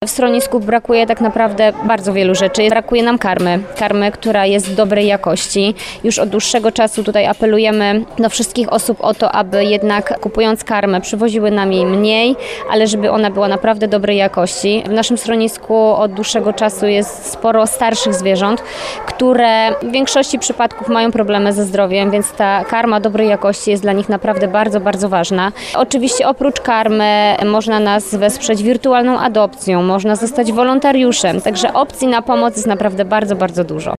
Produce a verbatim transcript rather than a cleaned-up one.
W schronisku brakuje tak naprawdę bardzo wielu rzeczy. Brakuje nam karmy, karmy, która jest dobrej jakości. Już od dłuższego czasu tutaj apelujemy do wszystkich osób o to, aby jednak kupując karmę przywoziły nam jej mniej, ale żeby ona była naprawdę dobrej jakości. W naszym schronisku od dłuższego czasu jest sporo starszych zwierząt, które w większości przypadków mają problemy ze zdrowiem, więc ta karma dobrej jakości jest dla nich naprawdę bardzo, bardzo ważna. Oczywiście oprócz karmy można nas wesprzeć wirtualną adopcją, można zostać wolontariuszem, także opcji na pomoc jest naprawdę bardzo, bardzo dużo.